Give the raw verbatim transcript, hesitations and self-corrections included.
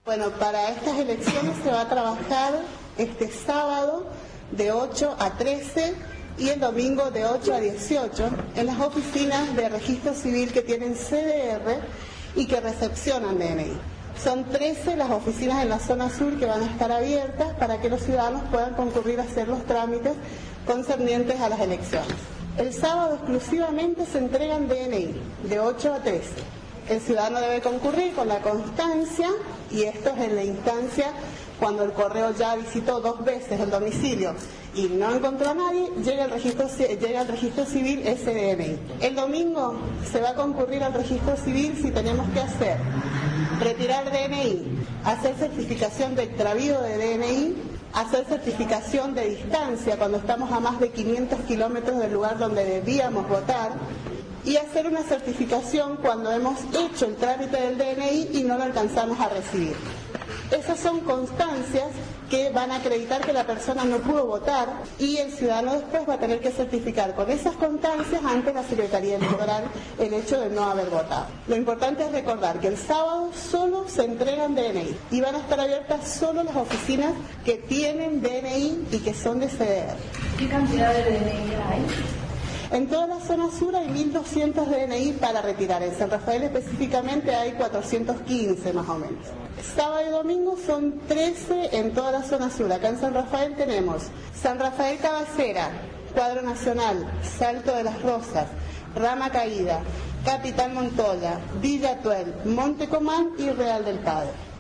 Bueno, para estas elecciones se va a trabajar este sábado de ocho a trece y el domingo de ocho a dieciocho en las oficinas de registro civil que tienen C D R y que recepcionan D N I. Son trece las oficinas en la zona sur que van a estar abiertas para que los ciudadanos puedan concurrir a hacer los trámites concernientes a las elecciones. El sábado exclusivamente se entregan D N I, de ocho a trece. El ciudadano debe concurrir con la constancia, y esto es en la instancia cuando el correo ya visitó dos veces el domicilio y no encontró a nadie, llega al registro, llega al registro civil ese D N I. El domingo se va a concurrir al registro civil si tenemos que hacer retirar D N I, hacer certificación de extravío de D N I, hacer certificación de distancia cuando estamos a más de quinientos kilómetros del lugar donde debíamos votar, y hacer una certificación cuando hemos hecho el trámite del D N I y no lo alcanzamos a recibir. Esas son constancias que van a acreditar que la persona no pudo votar y el ciudadano después va a tener que certificar con esas constancias ante la Secretaría Electoral el hecho de no haber votado. Lo importante es recordar que el sábado solo se entregan D N I y van a estar abiertas solo las oficinas que tienen D N I y que son de C D R. ¿Qué cantidad de D N I hay? En toda la zona sur hay mil doscientos D N I para retirar. En San Rafael específicamente hay cuatrocientos quince más o menos. Sábado y domingo son trece en toda la zona sur. Acá en San Rafael tenemos San Rafael Cabecera, Cuadro Nacional, Salto de las Rosas, Rama Caída, Capitán Montoya, Villa Tuel, Monte Comán y Real del Padre.